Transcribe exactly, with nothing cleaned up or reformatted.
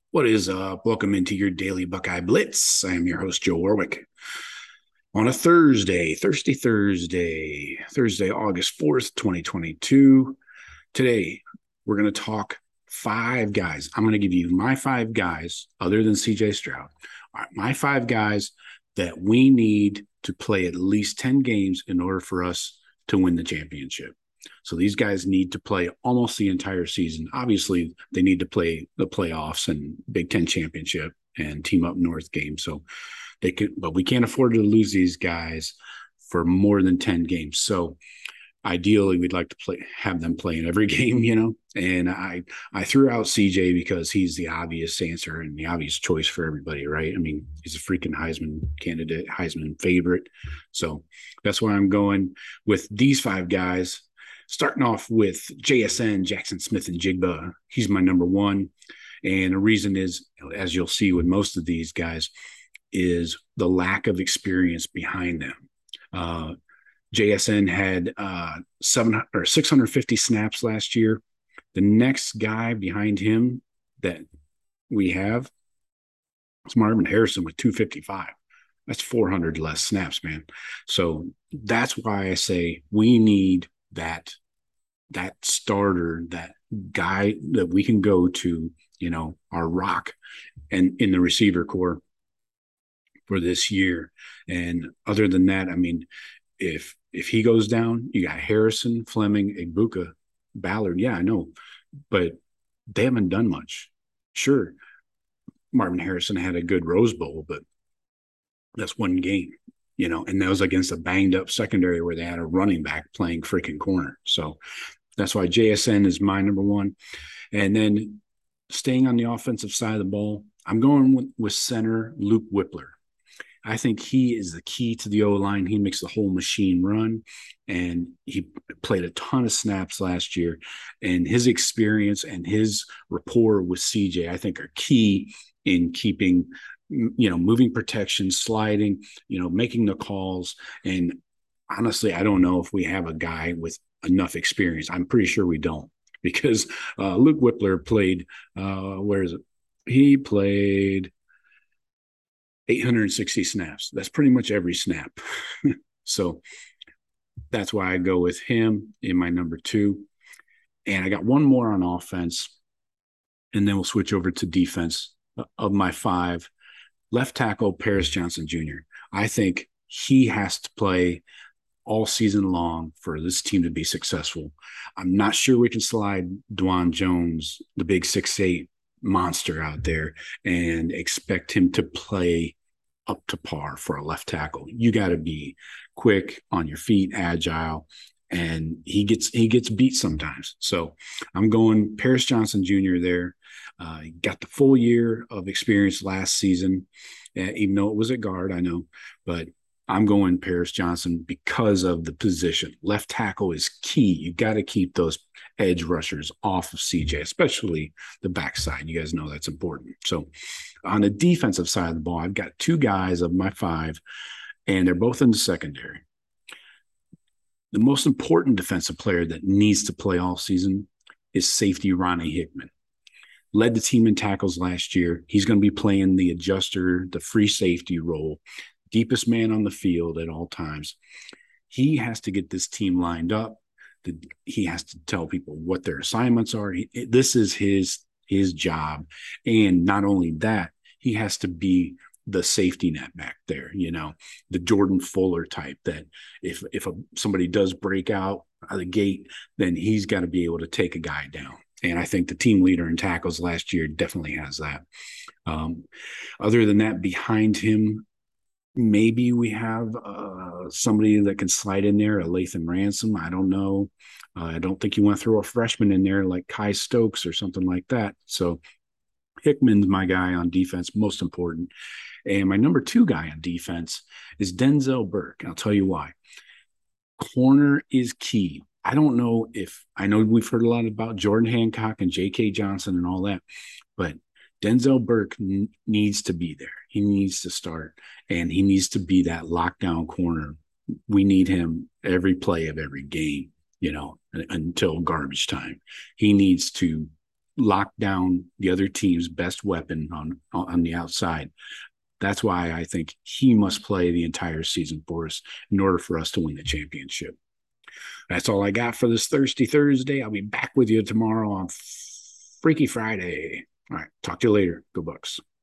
What is up? Welcome into your daily Buckeye Blitz. I am your host, Joe Warwick. On a Thursday, Thirsty Thursday, Thursday, August fourth, twenty twenty-two. Today, we're going to talk five guys. I'm going to give you my five guys, other than C J Stroud, my five guys that we need to play at least ten games in order for us to win the championship. So these guys need to play almost the entire season. Obviously, they need to play the playoffs and Big Ten championship and Team Up North games. So they could, but we can't afford to lose these guys for more than ten games. So ideally, we'd like to play, have them play in every game, you know. And I, I threw out C J because he's the obvious answer and the obvious choice for everybody, right? I mean, he's a freaking Heisman candidate, Heisman favorite. So that's why I'm going with these five guys. Starting off with J S N, Jackson Smith and Jigba. He's my number one. And the reason is, as you'll see with most of these guys, is the lack of experience behind them. Uh, J S N had uh, seven or six hundred fifty snaps last year. The next guy behind him that we have is Marvin Harrison with two fifty-five. That's four hundred less snaps, man. So that's why I say we need that that starter, that guy that we can go to, you know, our rock and in the receiver core for this year. And other than that, I mean, if if he goes down, you got Harrison, Fleming, Egbuka, Ballard. Yeah, I know, but they haven't done much. Sure, Marvin Harrison had a good Rose Bowl, but that's one game, you know, and that was against a banged up secondary where they had a running back playing freaking corner. So that's why J S N is my number one. And then staying on the offensive side of the ball, I'm going with, with center Luke Whippler. I think he is the key to the O-line. He makes the whole machine run, and he played a ton of snaps last year. And his experience and his rapport with C J, I think, are key in keeping, you know, moving protection, sliding, you know, making the calls. And honestly, I don't know if we have a guy with enough experience. I'm pretty sure we don't, because uh, Luke Whippler played, uh, where is it? He played eight hundred sixty snaps. That's pretty much every snap. So that's why I go with him in my number two. And I got one more on offense, and then we'll switch over to defense. Of my five, left tackle Paris Johnson Junior I think he has to play all season long for this team to be successful. I'm not sure we can slide Dwan Jones, the big six eight monster out there, and expect him to play up to par for a left tackle. You got to be quick on your feet, agile, and he gets he gets beat sometimes. So I'm going Paris Johnson Junior there. Uh, he got the full year of experience last season, uh, even though it was at guard, I know, but I'm going Paris Johnson because of the position. Left tackle is key. You got to keep those edge rushers off of C J, especially the backside. You guys know that's important. So on the defensive side of the ball, I've got two guys of my five, and they're both in the secondary. The most important defensive player that needs to play all season is safety Ronnie Hickman. Led the team in tackles last year. He's going to be playing the adjuster, the free safety role, deepest man on the field at all times. He has to get this team lined up. He has to tell people what their assignments are. He, this is his his job. And not only that, he has to be the safety net back there, you know, the Jordan Fuller type, that if if a, somebody does break out of the gate, then he's got to be able to take a guy down. And I think the team leader in tackles last year definitely has that. Um, other than that, behind him, maybe we have uh, somebody that can slide in there, a Lathan Ransom. I don't know. Uh, I don't think you want to throw a freshman in there like Kai Stokes or something like that. So Hickman's my guy on defense, most important. And my number two guy on defense is Denzel Burke. I'll tell you why. Corner is key. I don't know if I know we've heard a lot about Jordan Hancock and J K. Johnson and all that, but Denzel Burke n- needs to be there. He needs to start, and he needs to be that lockdown corner. We need him every play of every game, you know, until garbage time. He needs to lock down the other team's best weapon on on the outside. That's why I think he must play the entire season for us in order for us to win the championship. That's all I got for this Thirsty Thursday. I'll be back with you tomorrow on Freaky Friday. All right, talk to you later. Go Bucks.